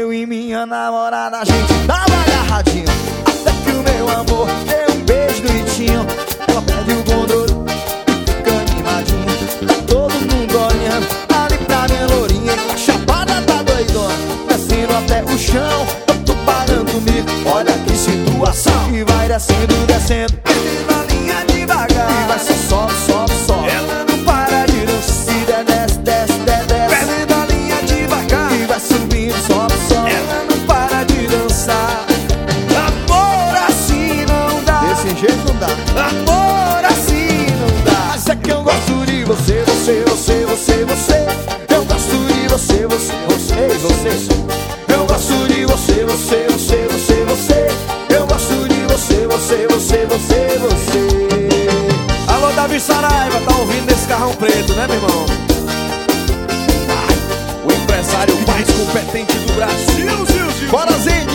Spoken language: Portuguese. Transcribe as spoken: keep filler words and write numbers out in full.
Eu e minha namorada, a gente tava agarradinho, até que o meu amor deu um beijo do Itinho. Ela perde o controle e fica animadinha. Tá todo mundo olhando ali pra minha lourinha. A chapada tá doidona, descendo até o chão. Eu tô pagando mico, olha que situação. E vai descendo, descendo, na linha devagar. E vai só, sobe, sobe, sobe. Ela não para de dançar. E desce, desce, desce, desce. Desce na linha devagar. E vai subindo, sobe, sobe. Ela não para de dançar. Amor assim não dá. Desse jeito não dá. Amor assim não dá. Mas é que eu gosto de você, você, você, você, você. Eu gosto de você, você, você, você. Eu gosto de você, você, você, você, você. Eu gosto de você, você, você, você, você. Alô, Davi Saraiva, tá ouvindo esse carrão preto, né, meu irmão? O empresário mais competente do Brasil, Gil, Gil. Bora, Zinho!